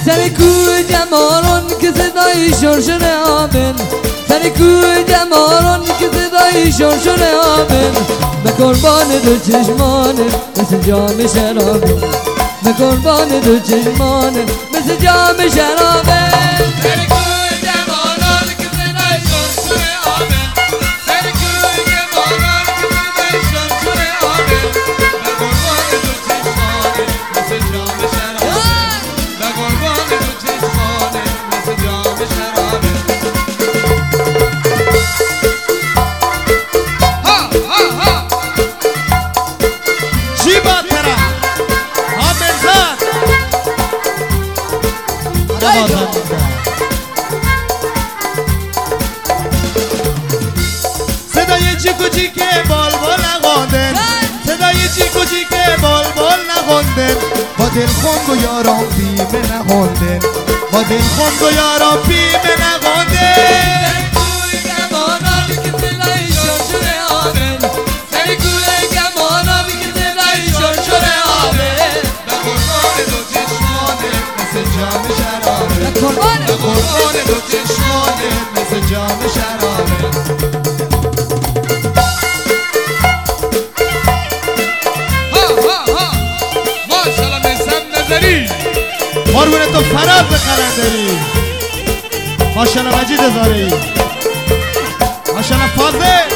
سر کوه جمالان که صدای شرشر آمن، سر کوه جمالان که صدای شرشر آمن، به قربان دو چشمانه مثل جام شرابه، به قربان دو چشمانه مثل جام شرابه. سر کوه جمالان که صدای شرشر آمن، سر کوه جمالان که صدای شرشر آمن، به قربان دو چشمانه مثل جام شرابه، به قربان دو چشمانه مثل جام شرابه. ها ها ها چی با ترا ها مرزاد صدای چیکو چیکه بال بال نخوندن، صدای چیکو چیکه بال بال نخوندن، با دل خوند و یاران بیمه نخوندن، با دل خوند و یاران بیمه نخوندن. سر کوه جمالان که صدای شرشر آمن، سر کوه جمالان که صدای شرشر آمن، به قربان دو چشمانه مثل جام شرابه، به قربان دو چشمانه مثل جام شرابه. ها ها ها ماشاءالله میسم نظری، قربون تو فراز قلندری، ماشاءالله مجید زاری، ماشاءالله فاضل.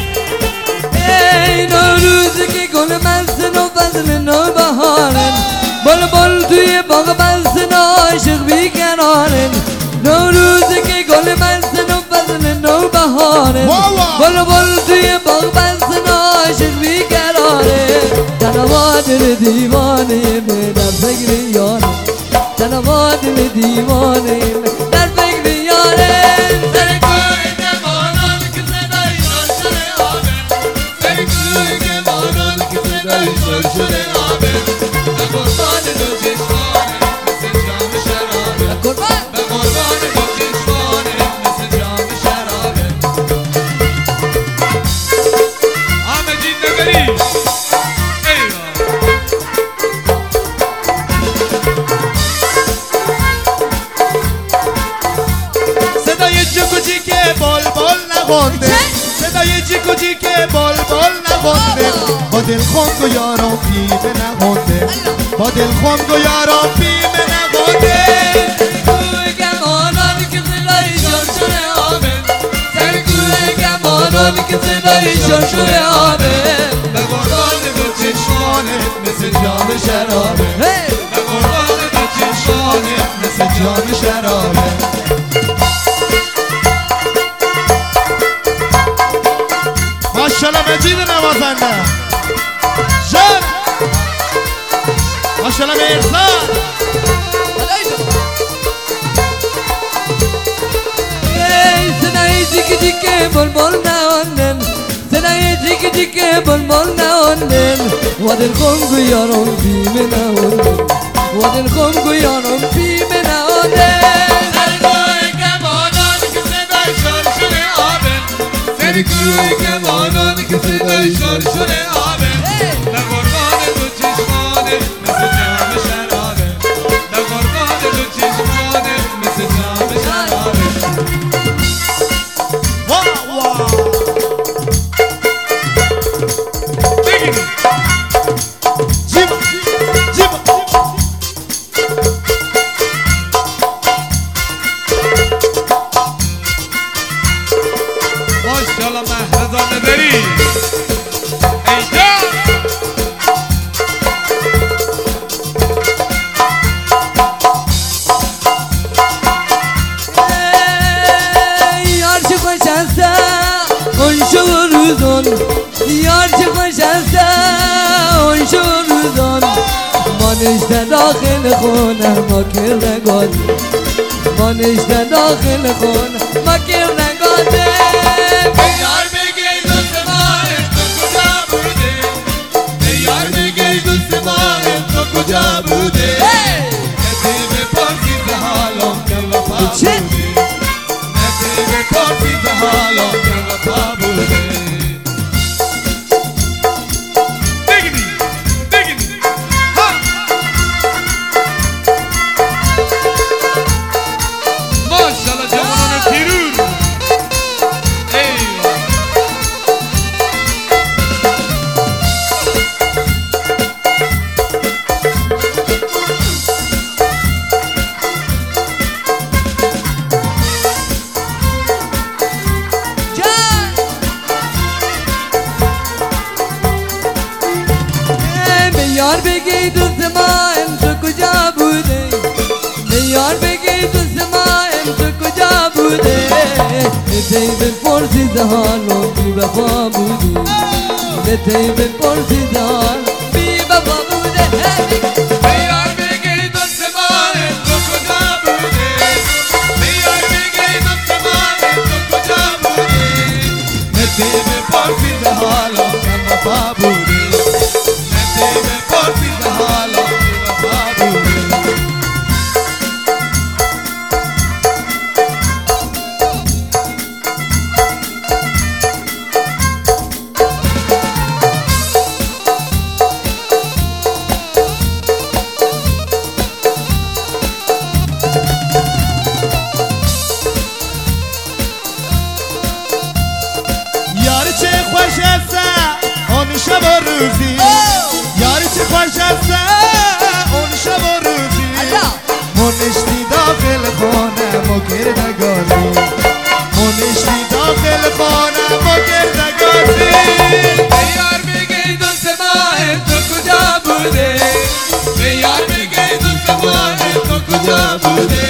ای نوروزی که گل مستن و فضل نو بهارن، بل بل توی باغ مستن و عاشق بیقرارن، نوروزی که گل مستن و فضل نو بهارن، بل بل توی باغ مستن و عاشق بیقرارن، تنها دل دیوانه من در فکر یارن، تنها دل دیوانه من در فکر یارن. سر کوه جمالان که صدای شرشر آمن، سر کوه جمالان که صدای شرشر آمن، به قربان دو چشمانه مثل جام شرابه، قربان به قربان دو چشمانه مثل جام شرابه. آمجید نگری ایوه صدای چیکو چیکه بال بال نخوندن، صدای چیکو چیکه بال بال نخوندن، با دل خوند و یاران بیمه نخوندن، با دل خوند و یاران بیمه نخوندن. کوه جمالان که صدای شرشر آمن، سر کوه جمالان که صدای شرشر آمن، به قربان دو چشمانه مثل جام شرابه، به قربان دو چشمانه مثل جام شرابه. ماشاءالله مجید نوازنده جان، ماشاءالله مرزاد. ای صدای جیک جیک بل بل نهاندن، صدای جیک جیک بل بل نهاندن، و دل خون یاران بیمه نهاندن، و دل خون یاران بیمه نهاندن. سر کوه جمالان که صدای شرشر آمن، سر کوه جمالان که صدای شرشر آمن، به قربان دو چشمانه مثل جام شرابه، به قربان دو چشمانه مثل جام شرابه. واه واه بگیرید جیبا جیبا ماشاءالله مهرزاد نظری ای جان. ای یار چه خوش است اون شب و روزان، یار چه خوش است اون شب و روزان، ما نشته داخل خونه ما کردگان، ما نشته داخل خونه ما کردگانه. یار بگی دوست ماه تو کجا بوده، یار بگی دوست ماه تو کجا بوده، کسی بپرسی ز حالم که وفا بوده، کسی بپرسی ز حالم که وفا بوده. بگیری ها بوده نتی بپرسید حالو بی وفا بوده نتی بپرسید حال بی وفا بوده بیار بگی دوست من تو کجا بوده بیار بگی دوست من تو کجا بوده نتی بپرسید حالا بی وفا بوده نتی بپرسید حالا بی وفا بوده شب و روزی یاری چه خوش است اون شب و روزی منشتی داخل خانم و گردگانی منشتی داخل خانم و گردگانی بیار بگی دوست من تو کجا بوده بیار بگی دوست من تو کجا بوده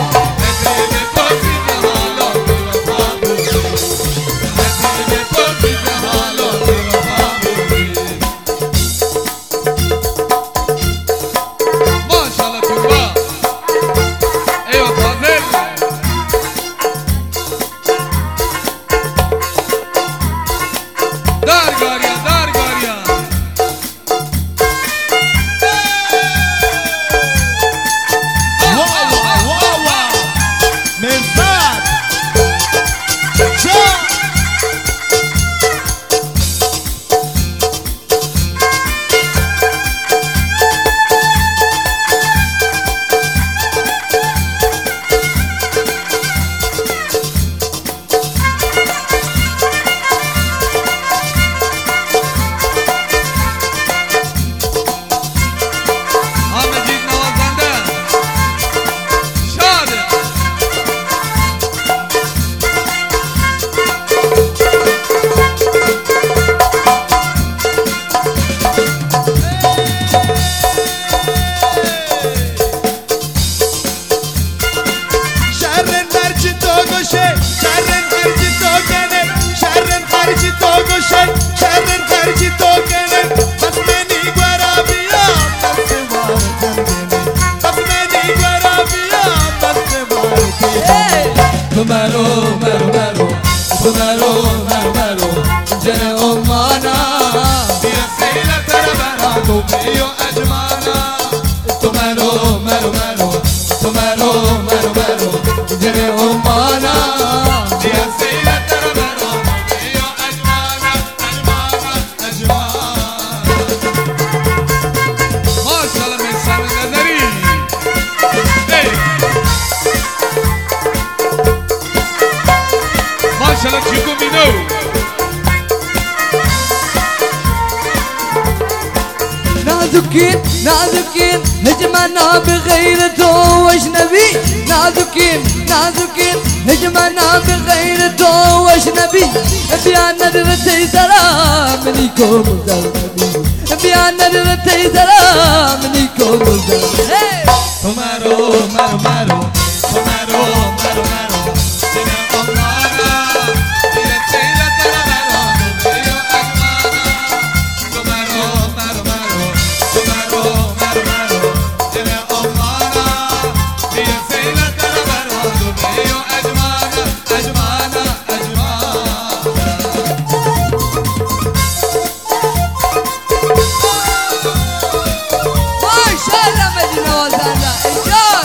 نازكين نازكين هجمنا بغير تو واجنبي نازكين نازكين هجمنا بغير تو واجنبي بيان ندرتي سلام ليكم زلمي بيان ندرتي سلام ليكم زلمي تمارو مارو مارو تمارو مارو مارو سنة أمانا يتسيلا ترمارو نبيو أجمانا تمارو مارو مارو تمارو مارو مارو سنة أمانا يتسيلا ترمارو نبيو أجمانا أجمانا أجمانا ما شاء الله مدينة وزانا إنجان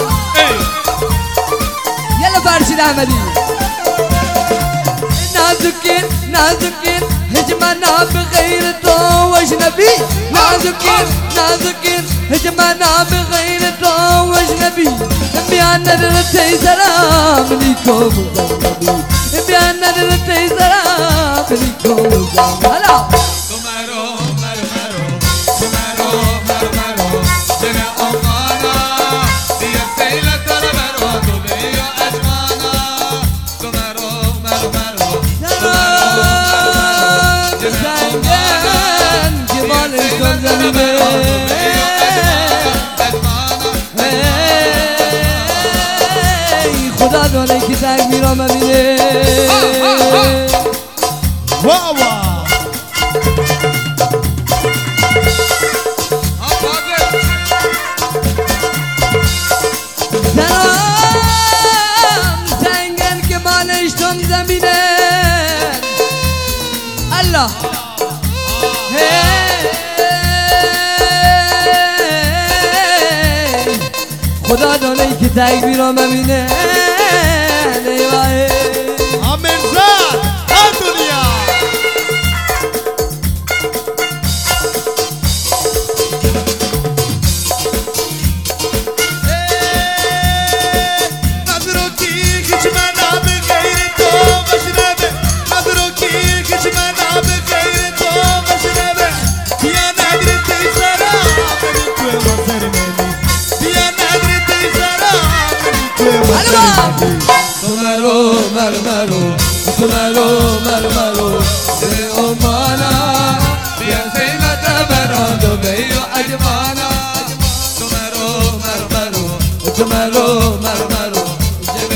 يلا بارشد أحمدي نازكين نازكين هجمنا بغير تو واجنبي نازكين نازكين هجمنا بغير تو واجنبي بيان ندرتي سلام ليكم زلمي بيان ندرتي سلام ليكم زلمي هلا تمارو مارو مارو تمارو مارو مارو سنة أمانا يتسيلا ترمارو نبيو أجمانا تمارو مارو مارو زنگن جمالش کن زمینه خدا خدا دانه که تکبیرا ببینه واوا سلام سنگن که بالشتم زمینه الله خدا دانه که تکبیرا ببینه آمرزاد دنیا مرو دل امانا بیا زینت براد و بیو اجمانا تو مرو